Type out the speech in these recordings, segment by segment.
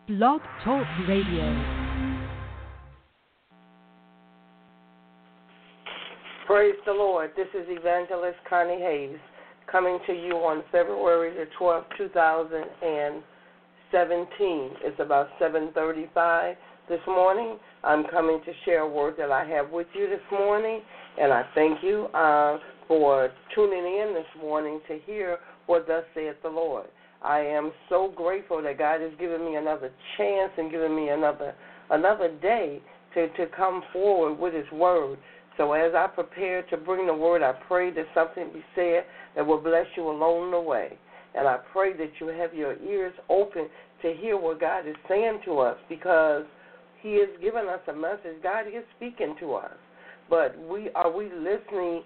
Blog Talk Radio. Praise the Lord. This is Evangelist Connie Hayes coming to you on February the 12th, 2017. It's about 7:35 this morning. I'm coming to share a word that I have with you this morning, and I thank you for tuning in this morning to hear what thus saith the Lord. I am so grateful that God has given me another chance and given me another day to come forward with His word. So as I prepare to bring the word, I pray that something be said that will bless you along the way. And I pray that you have your ears open to hear what God is saying to us, because He has given us a message. God is speaking to us. But are we listening,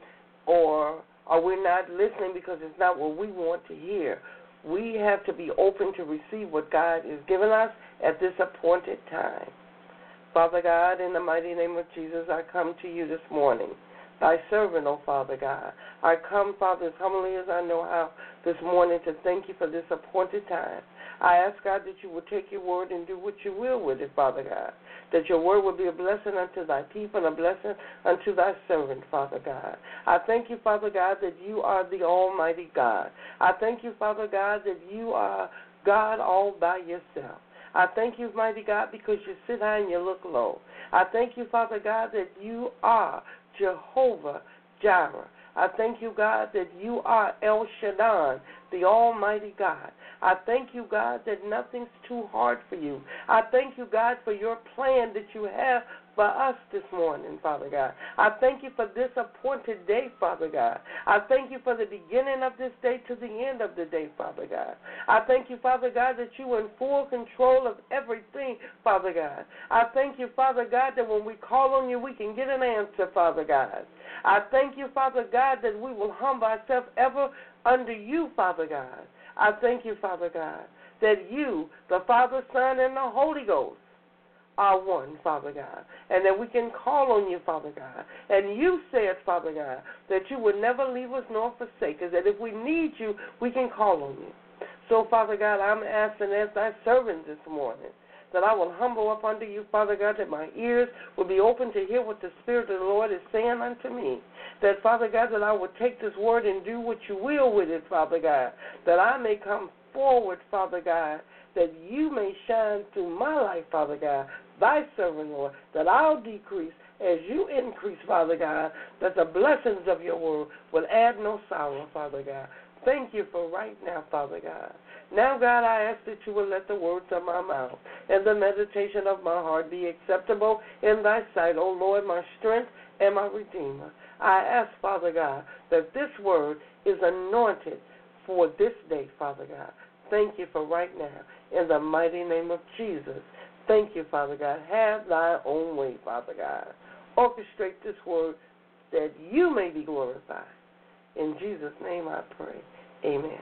or are we not listening because it's not what we want to hear? We have to be open to receive what God is giving us at this appointed time. Father God, in the mighty name of Jesus, I come to you this morning, thy servant, O Father God. I come, Father, as humbly as I know how this morning to thank you for this appointed time. I ask, God, that you will take your word and do what you will with it, Father God, that your word will be a blessing unto thy people and a blessing unto thy servant, Father God. I thank you, Father God, that you are the almighty God. I thank you, Father God, that you are God all by yourself. I thank you, mighty God, because you sit high and you look low. I thank you, Father God, that you are Jehovah Jireh. I thank you, God, that you are El Shaddai, the Almighty God. I thank you, God, that nothing's too hard for you. I thank you, God, for your plan that you have for us this morning, Father God. I thank you for this appointed day, Father God. I thank you for the beginning of this day to the end of the day, Father God. I thank you, Father God, that you are in full control of everything, Father God. I thank you, Father God, that when we call on you, we can get an answer, Father God. I thank you, Father God, that we will humble ourselves ever under you, Father God. I thank you, Father God, that you, the Father, Son, and the Holy Ghost, are one, Father God, and that we can call on you, Father God. And you said, Father God, that you would never leave us nor forsake us, that if we need you, we can call on you. So, Father God, I'm asking as thy servant this morning that I will humble up unto you, Father God, that my ears will be open to hear what the Spirit of the Lord is saying unto me. That, Father God, that I will take this word and do what you will with it, Father God, that I may come forward, Father God, that you may shine through my life, Father God, thy servant, Lord, that I'll decrease as you increase, Father God, that the blessings of your word will add no sorrow, Father God. Thank you for right now, Father God. Now, God, I ask that you will let the words of my mouth and the meditation of my heart be acceptable in thy sight, O Lord, my strength and my redeemer. I ask, Father God, that this word is anointed for this day, Father God. Thank you for right now. In the mighty name of Jesus, thank you, Father God. Have thy own way, Father God. Orchestrate this word that you may be glorified. In Jesus' name I pray. Amen.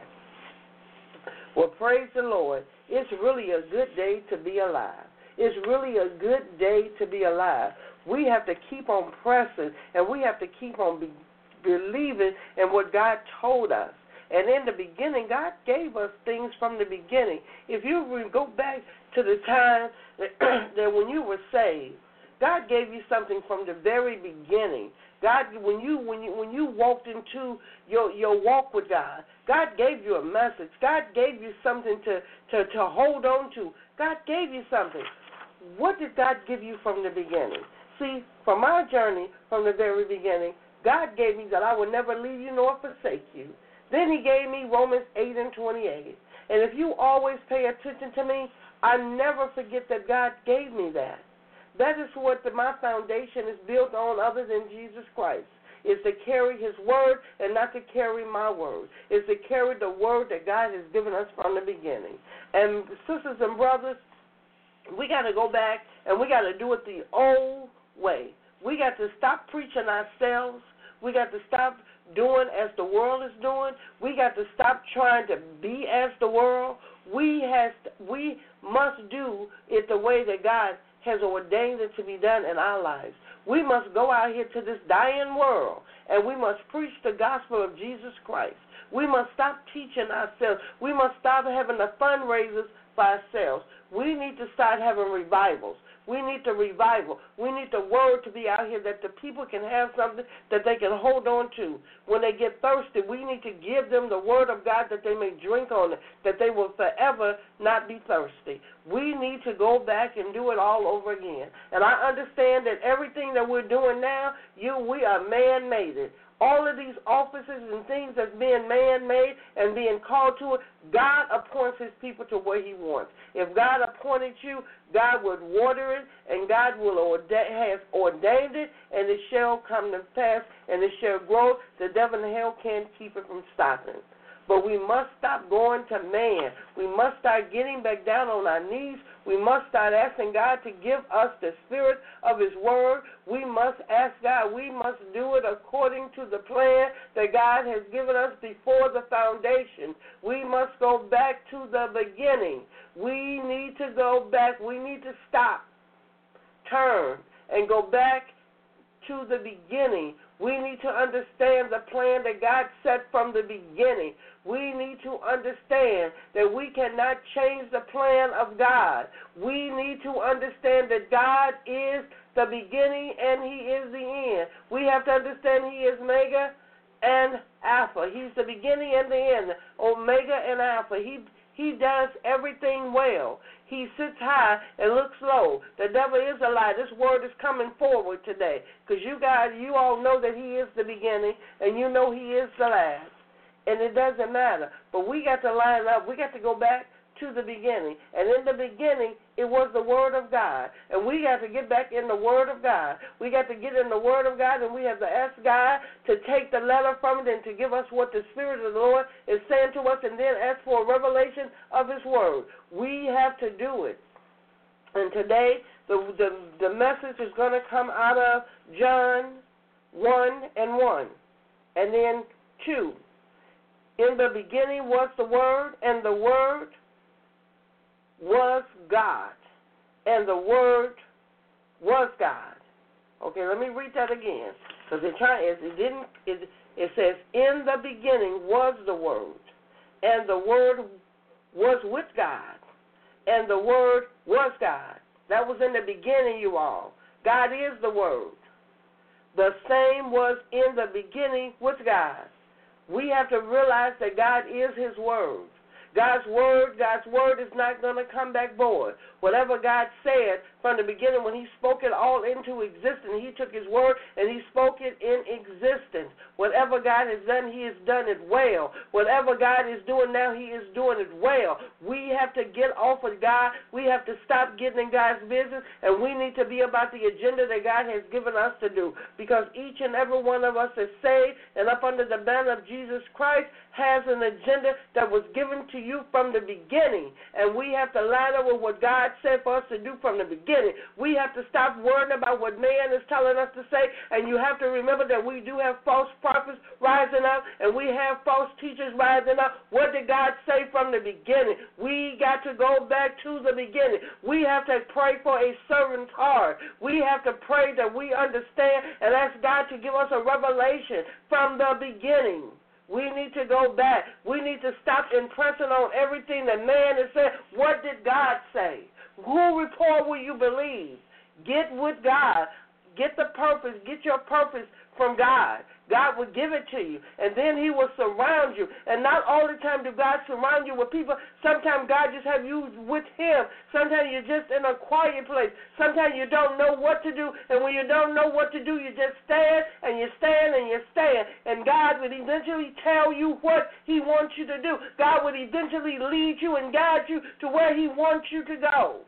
Well, praise the Lord. It's really a good day to be alive. It's really a good day to be alive. We have to keep on pressing, and we have to keep on believing in what God told us. And in the beginning, God gave us things from the beginning. If you go back to the time that when you were saved, God gave you something from the very beginning. God, when you walked into your walk with God, God gave you a message. God gave you something to hold on to. God gave you something. What did God give you from the beginning? See, from my journey from the very beginning, God gave me that I would never leave you nor forsake you. Then he gave me Romans 8:28. And if you always pay attention to me, I never forget that God gave me that. That is what my foundation is built on, other than Jesus Christ, is to carry his word and not to carry my word. Is to carry the word that God has given us from the beginning. And sisters and brothers, we got to go back and we got to do it the old way. We got to stop preaching ourselves. We got to stop doing as the world is doing. We got to stop trying to be as the world. We must do it the way that God has ordained it to be done in our lives. We must go out here to this dying world, and we must preach the gospel of Jesus Christ. We must stop teaching ourselves. We must stop having the fundraisers for ourselves. We need to start having revivals. We need the revival. We need the word to be out here that the people can have something that they can hold on to. When they get thirsty, we need to give them the word of God that they may drink on it, that they will forever not be thirsty. We need to go back and do it all over again. And I understand that everything that we're doing now, we are man-made it. All of these offices and things that's being man-made and being called to it, God appoints his people to where he wants. If God appointed you, God would water it, and God has ordained it, and it shall come to pass, and it shall grow. The devil and hell can't keep it from stopping. But we must stop going to man. We must start getting back down on our knees. We must start asking God to give us the spirit of his word. We must ask God. We must do it according to the plan that God has given us before the foundation. We must go back to the beginning. We need to go back. We need to stop, turn, and go back to the beginning. We need to understand the plan that God set from the beginning. We need to understand that we cannot change the plan of God. We need to understand that God is the beginning and he is the end. We have to understand he is Omega and Alpha. He's the beginning and the end, Omega and Alpha. He does everything well. He sits high and looks low. The devil is a lie. This word is coming forward today because you all know that he is the beginning and you know he is the last. And it doesn't matter. But we got to line up. We got to go back to the beginning. And in the beginning, it was the Word of God. And we got to get back in the Word of God. We got to get in the Word of God, and we have to ask God to take the letter from it and to give us what the Spirit of the Lord is saying to us, and then ask for a revelation of his Word. We have to do it. And today, the message is going to come out of John 1:1, and then 2. In the beginning was the Word, and the Word was God, and the Word was God. Okay, let me read that again, because it says, in the beginning was the Word, and the Word was with God, and the Word was God. That was in the beginning, you all. God is the Word. The same was in the beginning with God. We have to realize that God is his Word. God's word is not going to come back void. Whatever God said from the beginning when he spoke it all into existence, he took his word and he spoke it in existence. Whatever God has done, he has done it well. Whatever God is doing now, he is doing it well. We have to get off of God. We have to stop getting in God's business, and we need to be about the agenda that God has given us to do, because each and every one of us is saved and up under the banner of Jesus Christ has an agenda that was given to you from the beginning, and we have to line up with what God said for us to do from the beginning. We have to stop worrying about what man is telling us to say, and you have to remember that we do have false prophets rising up, and we have false teachers rising up. What did God say from the beginning? We got to go back to the beginning. We have to pray for a servant's heart. We have to pray that we understand and ask God to give us a revelation from the beginning. We need to go back. We need to stop impressing on everything that man has said. What did God say? Who report will you believe? Get with God. Get the purpose. Get your purpose from God. God will give it to you, and then he will surround you. And not all the time do God surround you with people. Sometimes God just have you with him. Sometimes you're just in a quiet place. Sometimes you don't know what to do, and when you don't know what to do, you just stand, and you stand, and you stand. And God would eventually tell you what he wants you to do. God would eventually lead you and guide you to where he wants you to go.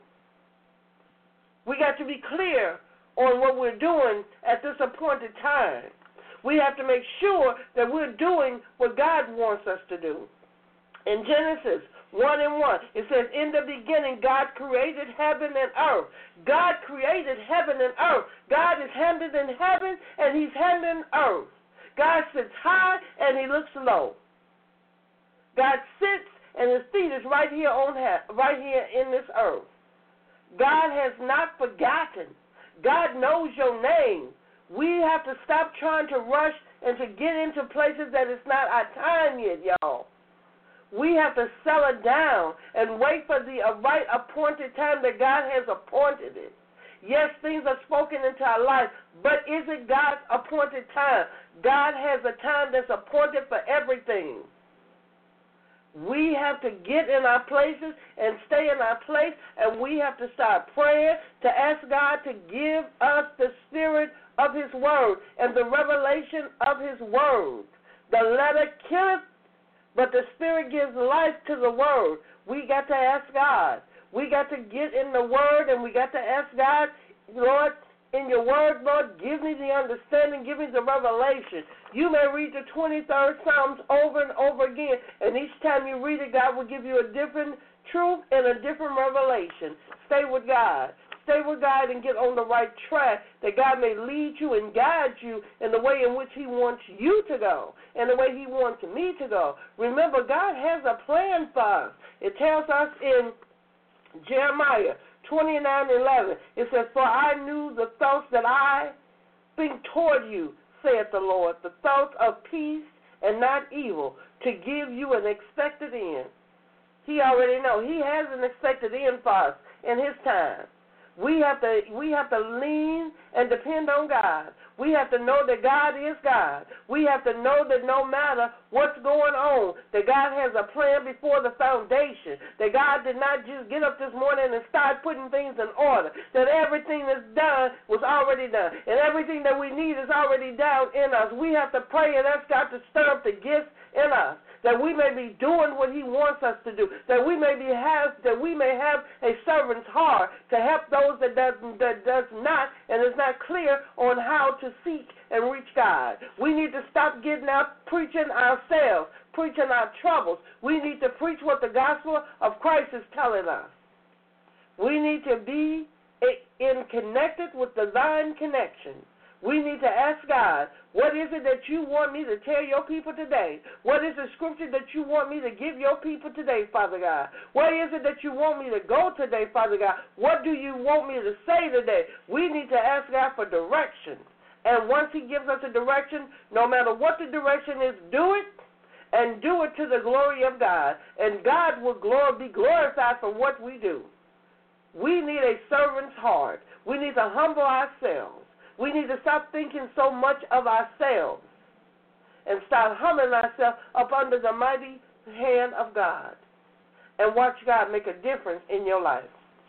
We got to be clear on what we're doing at this appointed time. We have to make sure that we're doing what God wants us to do. In Genesis 1:1, it says, in the beginning, God created heaven and earth. God created heaven and earth. God is handed in heaven, and he's handed in earth. God sits high, and he looks low. God sits, and his feet is right here in this earth. God has not forgotten. God knows your name. We have to stop trying to rush and to get into places that it's not our time yet, y'all. We have to settle down and wait for the right appointed time that God has appointed it. Yes, things are spoken into our life, but is it God's appointed time? God has a time that's appointed for everything. We have to get in our places and stay in our place, and we have to start praying to ask God to give us the spirit of His word and the revelation of His word. The letter killeth, but the spirit gives life to the word. We got to ask God. We got to get in the word, and we got to ask God, Lord, in your word, Lord, give me the understanding, give me the revelation. You may read the 23rd Psalms over and over again, and each time you read it, God will give you a different truth and a different revelation. Stay with God. Stay with God and get on the right track, that God may lead you and guide you in the way in which He wants you to go, and the way He wants me to go. Remember, God has a plan for us. It tells us in Jeremiah 29:11, it says, "For I knew the thoughts that I think toward you, saith the Lord, the thoughts of peace and not evil, to give you an expected end." He already knows. He has an expected end for us in His time. We have to lean and depend on God. We have to know that God is God. We have to know that no matter what's going on, that God has a plan before the foundation, that God did not just get up this morning and start putting things in order, that everything that's done was already done, and everything that we need is already down in us. We have to pray and ask God to stir up the gifts in us, that we may be doing what He wants us to do, that we may have a servant's heart to help those that does not and is not clear on how to seek and reach God. We need to stop getting out preaching ourselves, preaching our troubles. We need to preach what the gospel of Christ is telling us. We need to be connected with divine connection. We need to ask God, what is it that you want me to tell your people today? What is the scripture that you want me to give your people today, Father God? What is it that you want me to go today, Father God? What do you want me to say today? We need to ask God for direction. And once He gives us a direction, no matter what the direction is, do it, and do it to the glory of God. And God will be glorified for what we do. We need a servant's heart. We need to humble ourselves. We need to stop thinking so much of ourselves and start humbling ourselves up under the mighty hand of God and watch God make a difference in your life.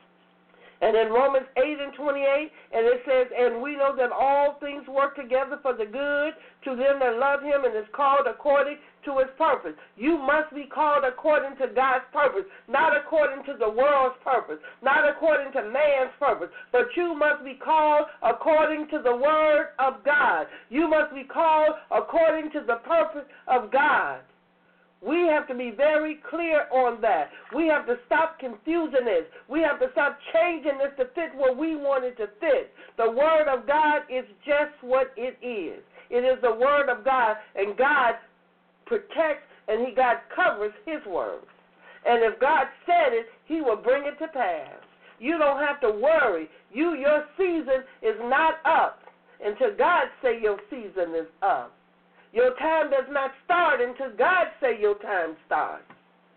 And in Romans 8:28, and it says, "And we know that all things work together for the good to them that love Him and is called according to His purpose." You must be called according to God's purpose, not according to the world's purpose, not according to man's purpose, but you must be called according to the Word of God. You must be called according to the purpose of God. We have to be very clear on that. We have to stop confusing this. We have to stop changing this to fit what we want it to fit. The Word of God is just what it is. It is the Word of God, and God protects and God covers His Word. And if God said it, He will bring it to pass. You don't have to worry. Your season is not up until God say your season is up. Your time does not start until God say your time starts.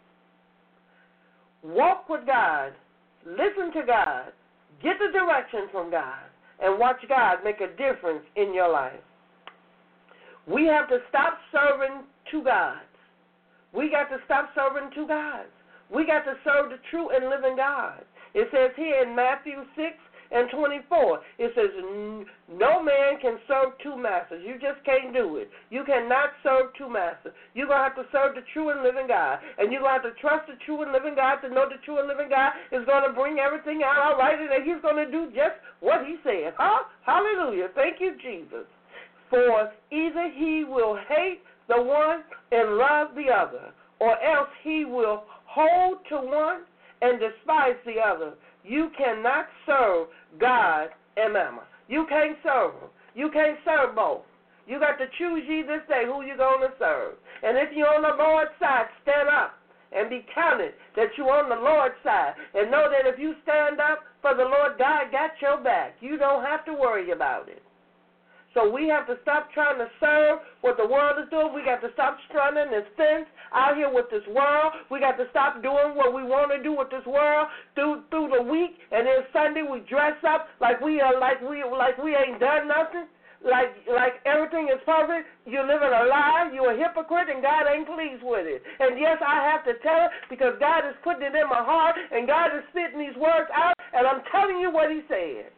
Walk with God. Listen to God. Get the direction from God. And watch God make a difference in your life. We have to stop serving two gods. We got to stop serving two gods. We got to serve the true and living God. It says here in Matthew 6:24, it says, no man can serve two masters. You just can't do it. You cannot serve two masters. You're going to have to serve the true and living God. And you're going to have to trust the true and living God to know the true and living God is going to bring everything out all right and that He's going to do just what He said. Hallelujah. Thank you, Jesus. For either He will hate the one and love the other, or else He will hold to one and despise the other. You cannot serve God and Mammon. You can't serve them. You can't serve both. You got to choose ye this day who you're going to serve. And if you're on the Lord's side, stand up and be counted that you're on the Lord's side. And know that if you stand up for the Lord, God got your back. You don't have to worry about it. So we have to stop trying to serve what the world is doing. We got to stop strutting and fence out here with this world. We got to stop doing what we want to do with this world through the week, and then Sunday we dress up like we ain't done nothing. Like everything is perfect. You're living a lie. You're a hypocrite, and God ain't pleased with it. And yes, I have to tell it because God is putting it in my heart, and God is spitting these words out, and I'm telling you what He said.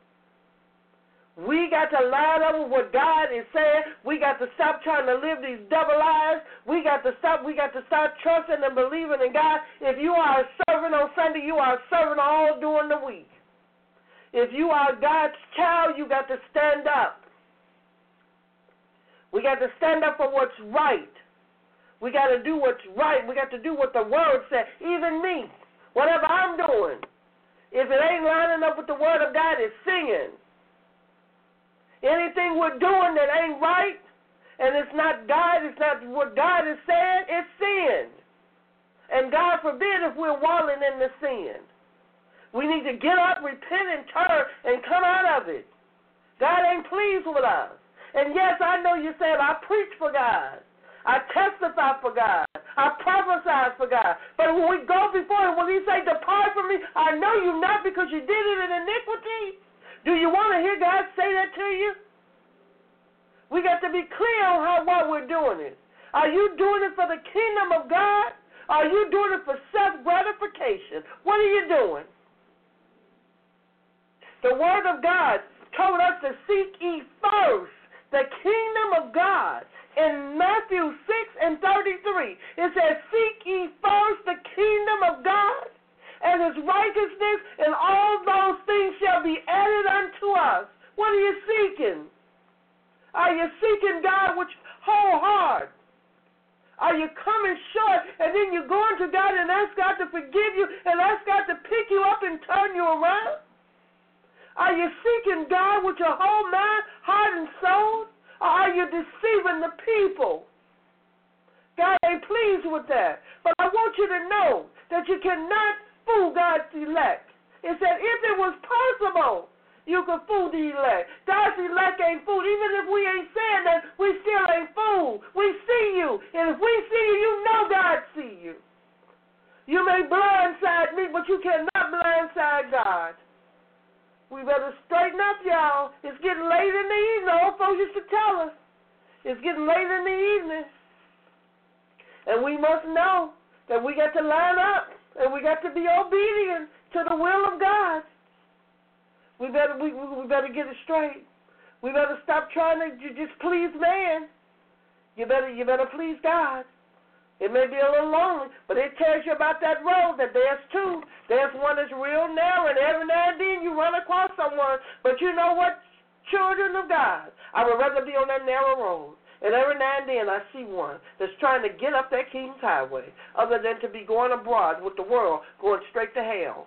We got to line up with what God is saying. We got to stop trying to live these double lives. We got to start trusting and believing in God. If you are a servant on Sunday, you are a servant all during the week. If you are God's child, you got to stand up. We got to stand up for what's right. We got to do what's right. We got to do what the Word said. Even me, whatever I'm doing, if it ain't lining up with the Word of God, it's singing. Anything we're doing that ain't right, and it's not God, it's not what God is saying, it's sin. And God forbid if we're wallowing in the sin. We need to get up, repent, and turn, and come out of it. God ain't pleased with us. And yes, I know you said, I preach for God. I testify for God. I prophesy for God. But when we go before Him, when He say, depart from me, I know you not because you did it in iniquity. Do you want to hear God say that to you? We got to be clear on why we're doing it. Are you doing it for the kingdom of God? Are you doing it for self-gratification? What are you doing? The Word of God told us to seek ye first the kingdom of God. In Matthew 6:33, it says, seek ye first the kingdom of God and His righteousness, and all those things shall be added unto us. What are you seeking? Are you seeking God with whole heart? Are you coming short and then you're going to God and ask God to forgive you and ask God to pick you up and turn you around? Are you seeking God with your whole mind, heart, and soul? Or are you deceiving the people? God ain't pleased with that. But I want you to know that you cannot fool God's elect. It said if it was possible, you could fool the elect. God's elect ain't fooled. Even if we ain't saying that, we still ain't fooled. We see you. And if we see you, you know God see you. You may blindside me, but you cannot blindside God. We better straighten up, y'all. It's getting late in the evening. Old folks used to tell us. It's getting late in the evening. And we must know that we got to line up and we got to be obedient to the will of God. We better get it straight. We better stop trying to just please man. You better please God. It may be a little lonely, but it tells you about that road that there's two. There's one that's real narrow, and every now and then you run across someone. But you know what, children of God, I would rather be on that narrow road. And every now and then I see one that's trying to get up that King's Highway other than to be going abroad with the world, going straight to hell.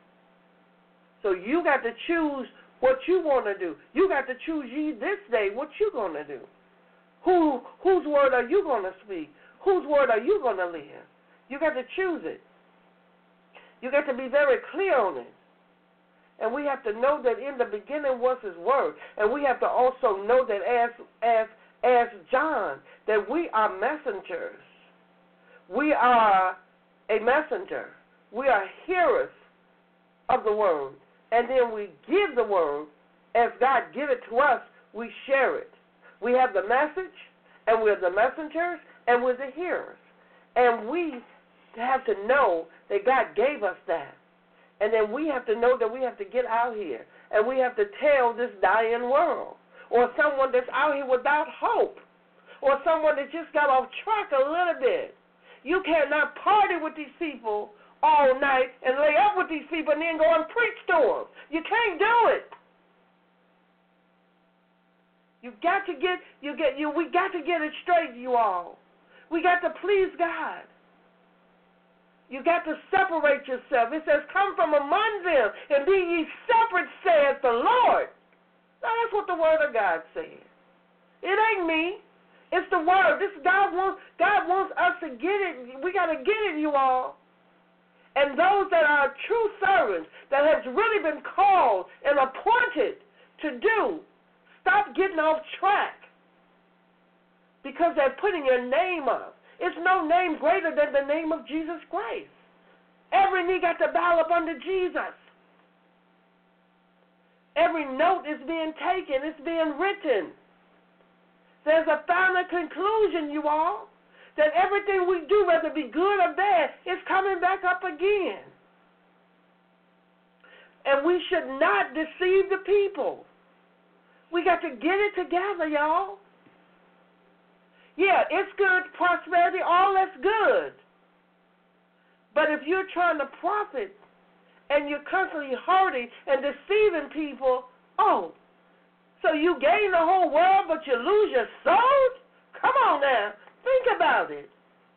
So you got to choose what you want to do. You got to choose ye this day what you're going to do. Whose word are you going to speak? Whose word are you going to live? You got to choose it. You got to be very clear on it. And we have to know that in the beginning was His word. And we have to also know that as John, that we are messengers. We are a messenger. We are hearers of the word. And then we give the word. As God give it to us, we share it. We have the message, and we're the messengers, and we're the hearers. And we have to know that God gave us that. And then we have to know that we have to get out here, and we have to tell this dying world, or someone that's out here without hope, or someone that just got off track a little bit. You cannot party with these people all night and lay up with these people and then go and preach to them. You can't do it. We got to get it straight, you all. We got to please God. You got to separate yourself. It says, come from among them and be ye separate, saith the Lord. Now, that's what the Word of God says. It ain't me. It's the Word. God wants us to get it. We got to get it, you all. And those that are true servants, that has really been called and appointed to do Stop getting off track because they're putting your name up. It's no name greater than the name of Jesus Christ. Every knee got to bow up under Jesus. Every note is being taken. It's being written. There's a final conclusion, you all, that everything we do, whether it be good or bad, is coming back up again. And we should not deceive the people. We got to get it together, y'all. Yeah, it's good, prosperity, all that's good. But if you're trying to profit and you're constantly hurting and deceiving people, so you gain the whole world but you lose your soul? Come on now. Think about it.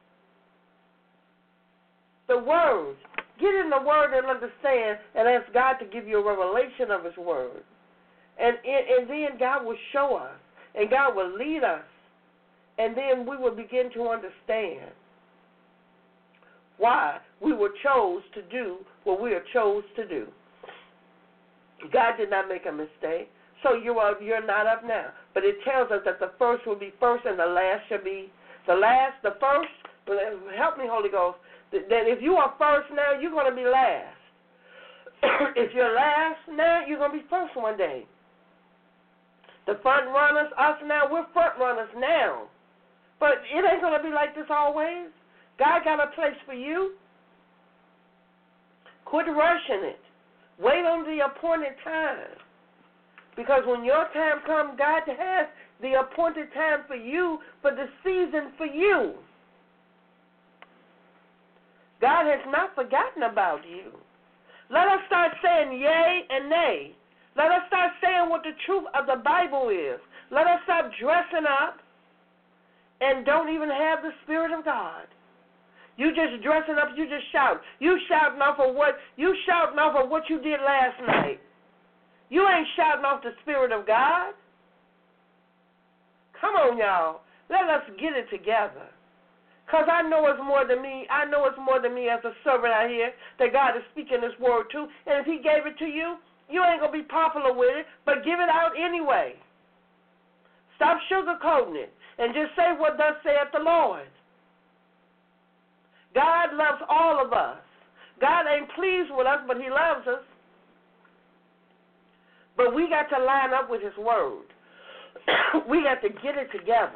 The Word. Get in the Word and understand and ask God to give you a revelation of His Word. And then God will show us and God will lead us. And then we will begin to understand why we were chose to do what we are chose to do. God did not make a mistake. So you're not up now. But it tells us that the first will be first and the last shall be the last. The first, help me, Holy Ghost, that if you are first now, you're going to be last. If you're last now, you're going to be first one day. The front runners, us now, we're front runners now. But it ain't going to be like this always. God got a place for you. Quit rushing it. Wait on the appointed time. Because when your time comes, God has the appointed time for you, for the season for you. God has not forgotten about you. Let us start saying yea and nay. Let us start saying what the truth of the Bible is. Let us stop dressing up and don't even have the Spirit of God. You just dressing up, you just shout. You shouting off of what you did last night. You ain't shouting off the Spirit of God. Come on, y'all. Let us get it together. Because I know it's more than me. I know it's more than me as a servant out here that God is speaking this word to. And if He gave it to you, you ain't going to be popular with it, but give it out anyway. Stop sugarcoating it and just say what thus saith the Lord. God loves all of us. God ain't pleased with us, but He loves us. But we got to line up with His word. We got to get it together.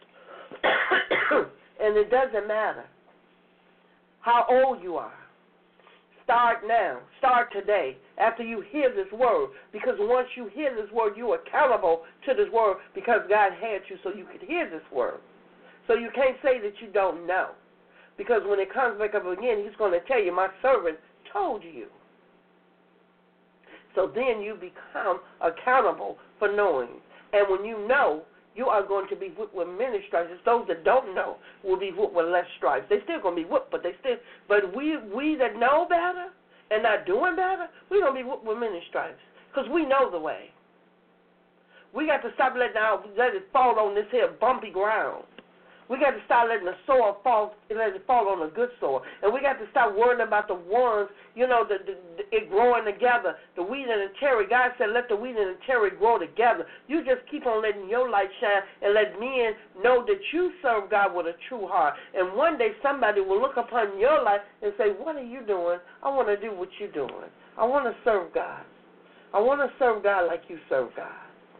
And it doesn't matter how old you are. Start now. Start today after you hear this word. Because once you hear this word, you're accountable to this word because God had you so you could hear this word. So you can't say that you don't know. Because when it comes back up again, He's going to tell you, my servant told you. So then you become accountable for knowing. And when you know, you are going to be whipped with many stripes. Those that don't know will be whipped with less stripes. They're still going to be whipped, but we that know better and not doing better, we're going to be whipped with many stripes because we know the way. We got to stop let it fall on this here bumpy ground. We got to start letting the soil fall, let it fall on the good soil. And we got to stop worrying about the worms, it growing together, the wheat and the terry. God said, let the wheat and the terry grow together. You just keep on letting your light shine and let men know that you serve God with a true heart. And one day somebody will look upon your life and say, what are you doing? I want to do what you're doing. I want to serve God. I want to serve God like you serve God.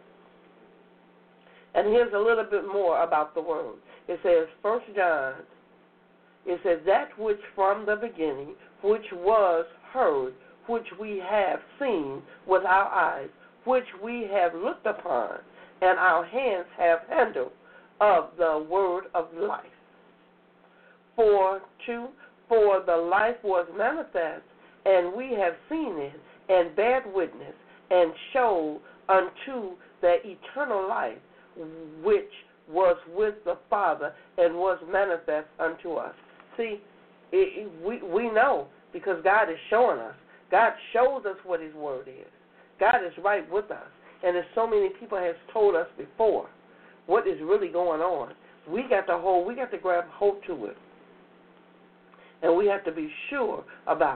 And here's a little bit more about the word. It says, 1 John, it says, that which from the beginning, which was heard, which we have seen with our eyes, which we have looked upon, and our hands have handled of the word of life. For the life was manifest, and we have seen it, and bear witness, and show unto the eternal life, which was with the Father and was manifest unto us. See, we know because God is showing us. God shows us what His word is. God is right with us. And as so many people have told us before, what is really going on. We got to grab hold to it. And we have to be sure about it.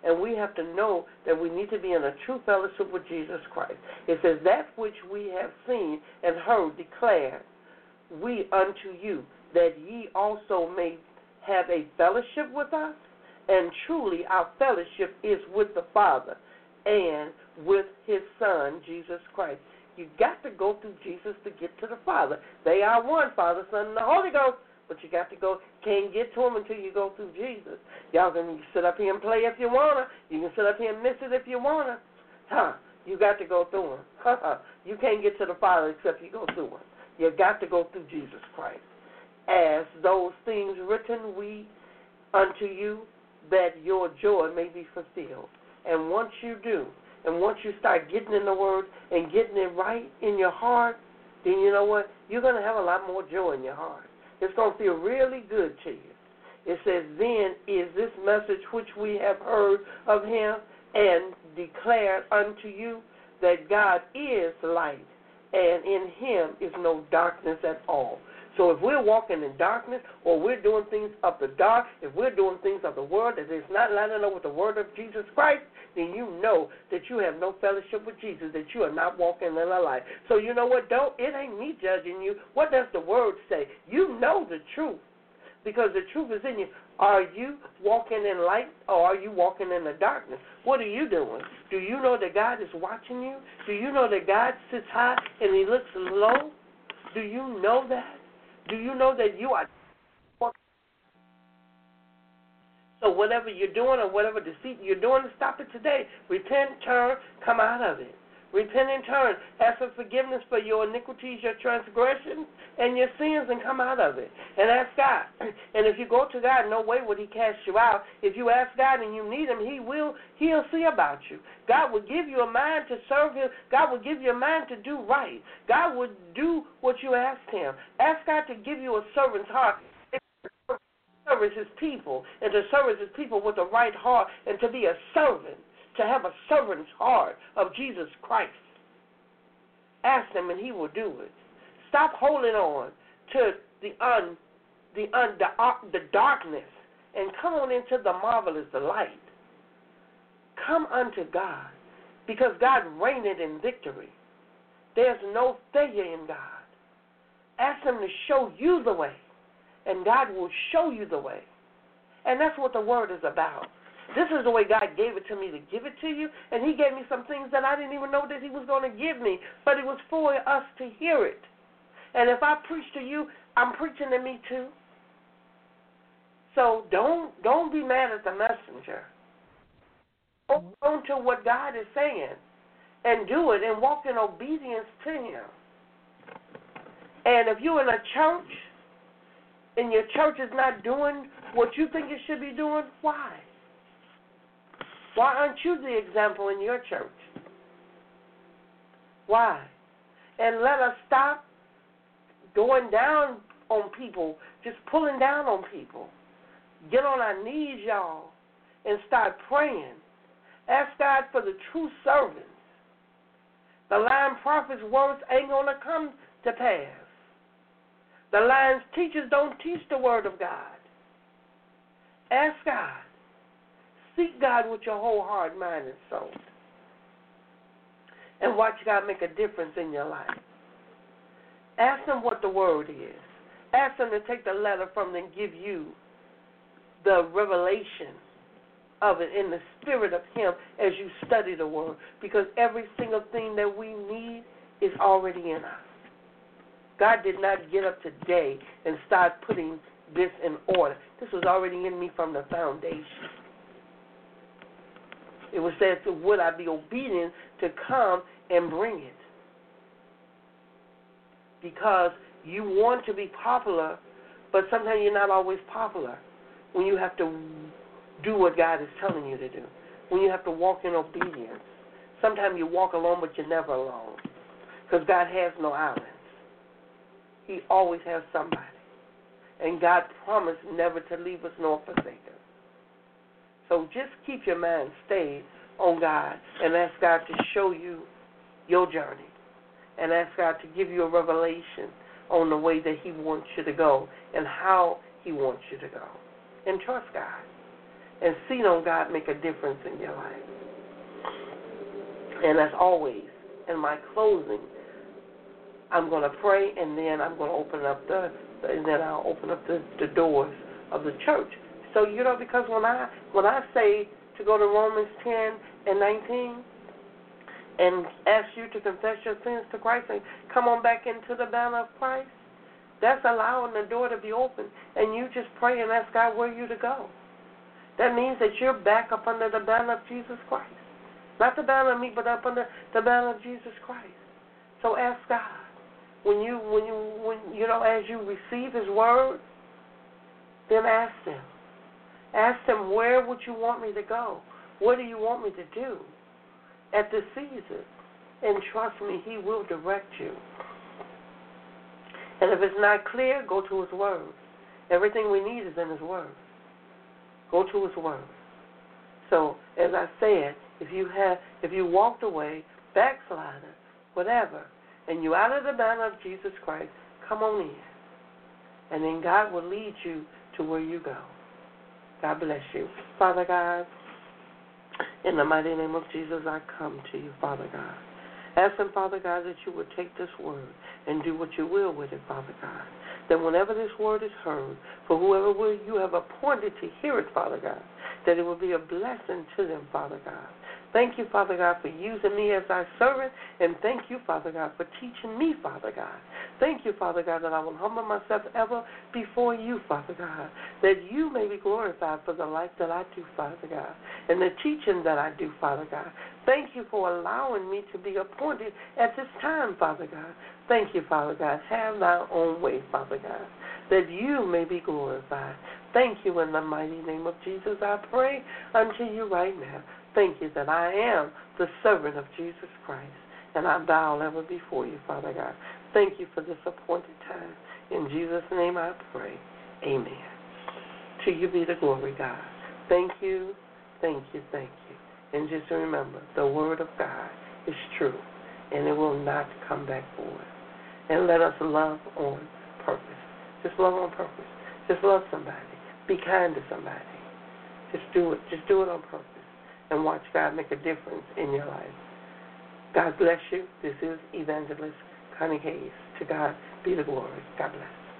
And we have to know that we need to be in a true fellowship with Jesus Christ. It says, that which we have seen and heard declared we unto you, that ye also may have a fellowship with us. And truly our fellowship is with the Father and with his Son, Jesus Christ. You got to go through Jesus to get to the Father. They are one, Father, Son, and the Holy Ghost. But you got to go. Can't get to him until you go through Jesus. Y'all can sit up here and play if you want to. You can sit up here and miss it if you want to. You got to go through him. You can't get to the Father except you go through him. You got to go through Jesus Christ. As those things written we unto you, that your joy may be fulfilled. And once you do, and once you start getting in the Word and getting it right in your heart, then you know what? You're going to have a lot more joy in your heart. It's going to feel really good to you. It says, then is this message which we have heard of him and declared unto you, that God is light, and in him is no darkness at all. So if we're walking in darkness, or we're doing things of the dark, if we're doing things of the world that is not lining up with the word of Jesus Christ, then you know that you have no fellowship with Jesus, that you are not walking in the light. So you know what? It ain't me judging you. What does the word say? You know the truth, because the truth is in you. Are you walking in light, or are you walking in the darkness? What are you doing? Do you know that God is watching you? Do you know that God sits high and he looks low? Do you know that? Do you know that you are? So whatever you're doing or whatever deceit you're doing, stop it today. Repent, turn, come out of it. Repent and turn. Ask for forgiveness for your iniquities, your transgressions, and your sins, and come out of it. And ask God. And if you go to God, no way would he cast you out. If you ask God and you need him, he'll see about you. God will give you a mind to serve him. God will give you a mind to do right. God will do what you ask him. Ask God to give you a servant's heart. To service his people, and to service his people with the right heart, and to be a servant. To have a servant's heart of Jesus Christ. Ask him and he will do it. Stop holding on to the darkness and come on into the marvelous light. Come unto God, because God reigneth in victory. There's no failure in God. Ask him to show you the way, and God will show you the way. And that's what the word is about. This is the way God gave it to me to give it to you, and he gave me some things that I didn't even know that he was going to give me, but it was for us to hear it. And if I preach to you, I'm preaching to me too. So don't be mad at the messenger. Hold on to what God is saying and do it and walk in obedience to him. And if you're in a church and your church is not doing what you think it should be doing, why? Why aren't you the example in your church? Why? And let us stop going down on people, just pulling down on people. Get on our knees, y'all, and start praying. Ask God for the true servants. The lying prophet's words ain't going to come to pass. The lying teachers don't teach the word of God. Ask God. Seek God with your whole heart, mind, and soul. And watch God make a difference in your life. Ask him what the word is. Ask him to take the letter from them and give you the revelation of it in the spirit of him as you study the word. Because every single thing that we need is already in us. God did not get up today and start putting this in order. This was already in me from the foundation. It was said, would I be obedient to come and bring it? Because you want to be popular, but sometimes you're not always popular when you have to do what God is telling you to do, when you have to walk in obedience. Sometimes you walk alone, but you're never alone, because God has no islands. He always has somebody. And God promised never to leave us nor forsake us. So just keep your mind stayed on God and ask God to show you your journey. And ask God to give you a revelation on the way that he wants you to go and how he wants you to go. And trust God. and see on God make a difference in your life. And as always, in my closing, I'm going to pray, and then I'm going to open up I'll open up the doors of the church. So, because when I say to go to Romans 10 and 19 and ask you to confess your sins to Christ and come on back into the banner of Christ, that's allowing the door to be open, and you just pray and ask God where you to go. That means that you're back up under the banner of Jesus Christ. Not the banner of me, but up under the banner of Jesus Christ. So ask God. When as you receive His word, then ask Him. Ask Him, where would you want me to go? What do you want me to do at this season? And trust me, He will direct you. And if it's not clear, go to His word. Everything we need is in His word. Go to His word. So, as I said, if you walked away, backslider, whatever, and you're out of the banner of Jesus Christ, come on in. And then God will lead you to where you go. God bless you. Father God, in the mighty name of Jesus, I come to you, Father God. Asking, Father God, that you would take this word and do what you will with it, Father God. That whenever this word is heard, for whoever you have appointed to hear it, Father God, that it will be a blessing to them, Father God. Thank you, Father God, for using me as thy servant, and thank you, Father God, for teaching me, Father God. Thank you, Father God, that I will humble myself ever before you, Father God, that you may be glorified for the life that I do, Father God, and the teaching that I do, Father God. Thank you for allowing me to be appointed at this time, Father God. Thank you, Father God. Have thy own way, Father God, that you may be glorified. Thank you in the mighty name of Jesus. I pray unto you right now. Thank you that I am the servant of Jesus Christ, and I bow ever before you, Father God. Thank you for this appointed time. In Jesus' name I pray. Amen. To you be the glory, God. Thank you, thank you, thank you. And just remember, the word of God is true, and it will not come back void. And let us love on purpose. Just love on purpose. Just love somebody. Be kind to somebody. Just do it. Just do it on purpose. And watch God make a difference in your life. God bless you. This is Evangelist Connie Hayes. To God be the glory. God bless.